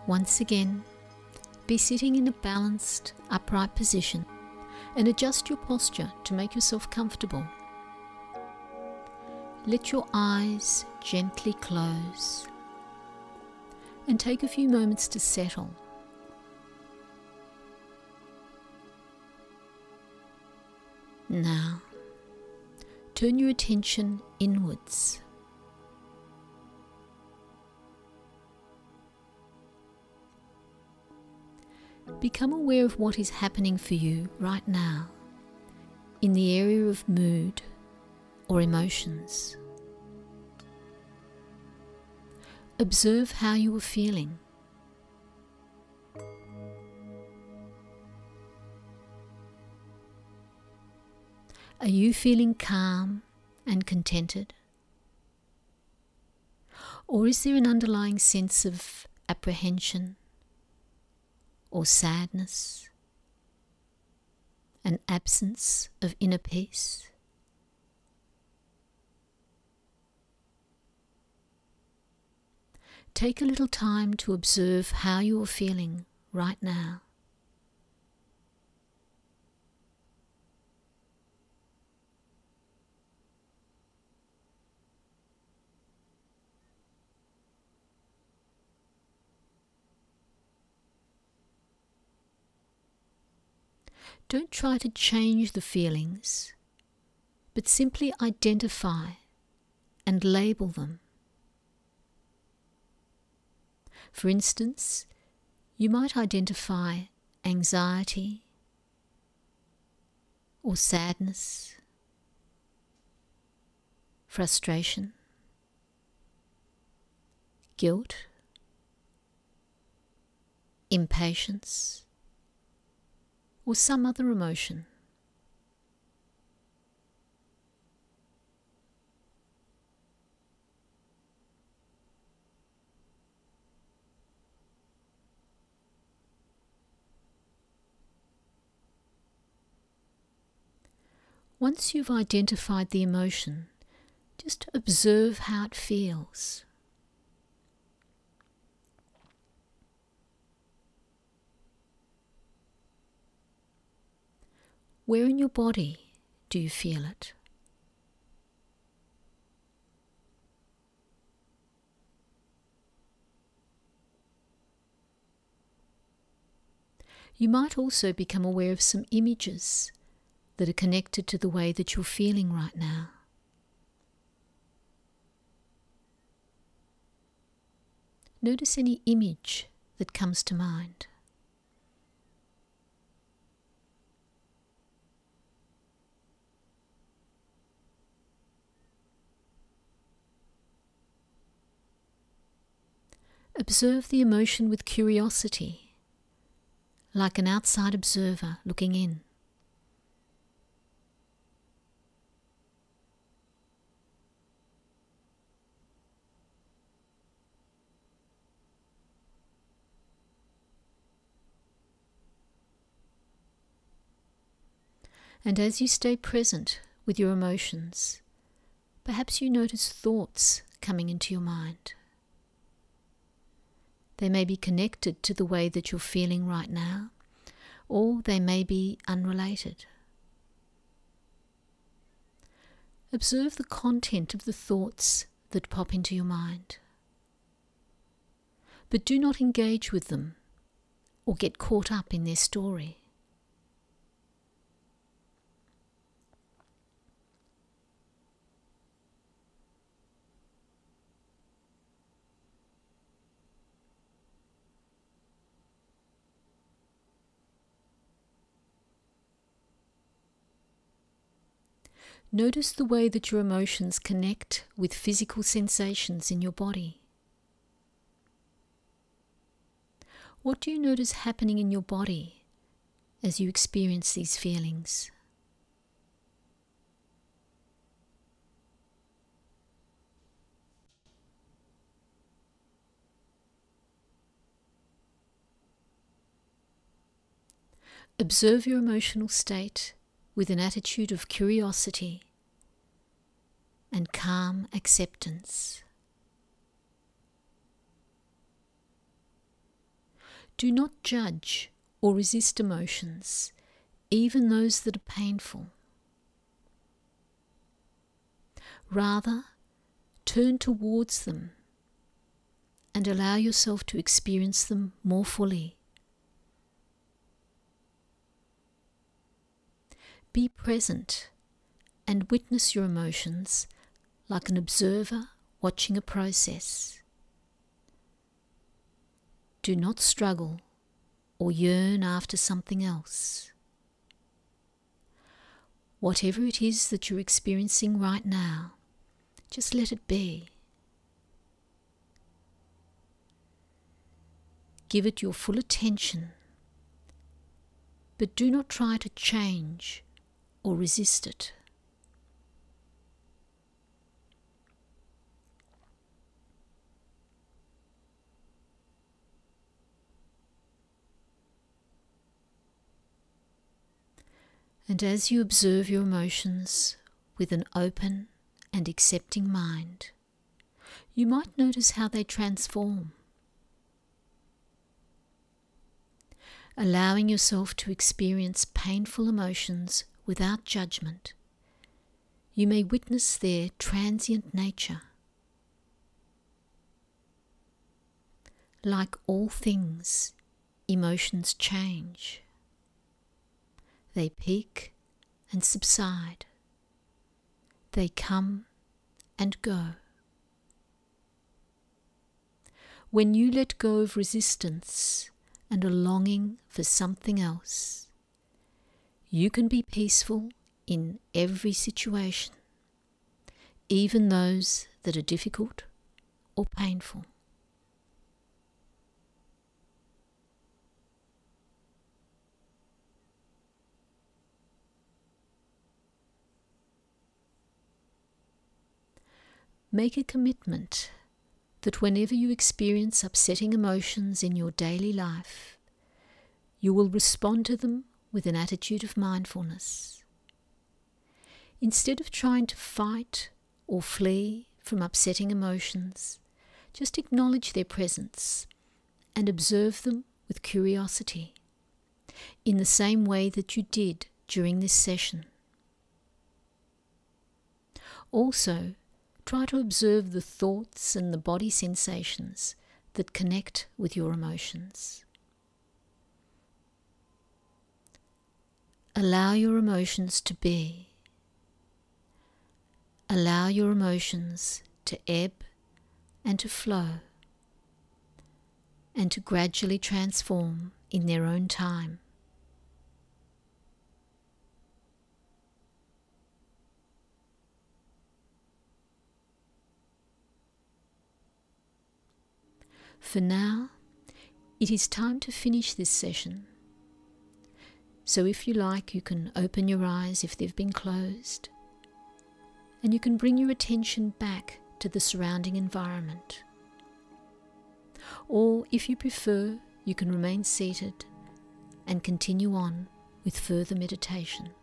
Once again, be sitting in a balanced, upright position and adjust your posture to make yourself comfortable. Let your eyes gently close and take a few moments to settle. Now, turn your attention inwards. Become aware of what is happening for you right now in the area of mood or emotions. Observe how you are feeling. Are you feeling calm and contented? Or is there an underlying sense of apprehension or sadness, an absence of inner peace? Take a little time to observe how you are feeling right now. Don't try to change the feelings, but simply identify and label them. For instance, you might identify anxiety or sadness, frustration, guilt, impatience, or some other emotion. Once you've identified the emotion, just observe how it feels. Where in your body do you feel it? You might also become aware of some images that are connected to the way that you're feeling right now. Notice any image that comes to mind. Observe the emotion with curiosity, like an outside observer looking in. And as you stay present with your emotions, perhaps you notice thoughts coming into your mind. They may be connected to the way that you're feeling right now, or they may be unrelated. Observe the content of the thoughts that pop into your mind. But do not engage with them or get caught up in their story. Notice the way that your emotions connect with physical sensations in your body. What do you notice happening in your body as you experience these feelings? Observe your emotional state with an attitude of curiosity and calm acceptance. Do not judge or resist emotions, even those that are painful. Rather, turn towards them and allow yourself to experience them more fully. Be present and witness your emotions like an observer watching a process. Do not struggle or yearn after something else. Whatever it is that you're experiencing right now, just let it be. Give it your full attention, but do not try to change or resist it. And as you observe your emotions with an open and accepting mind, you might notice how they transform. Allowing yourself to experience painful emotions without judgment, you may witness their transient nature. Like all things, emotions change. They peak and subside. They come and go. When you let go of resistance and a longing for something else, you can be peaceful in every situation, even those that are difficult or painful. Make a commitment that whenever you experience upsetting emotions in your daily life, you will respond to them with an attitude of mindfulness. Instead of trying to fight or flee from upsetting emotions, just acknowledge their presence and observe them with curiosity, in the same way that you did during this session. Also, try to observe the thoughts and the body sensations that connect with your emotions. Allow your emotions to be. Allow your emotions to ebb and to flow, and to gradually transform in their own time. For now, it is time to finish this session. So if you like, you can open your eyes if they've been closed, and you can bring your attention back to the surrounding environment. Or if you prefer, you can remain seated and continue on with further meditation.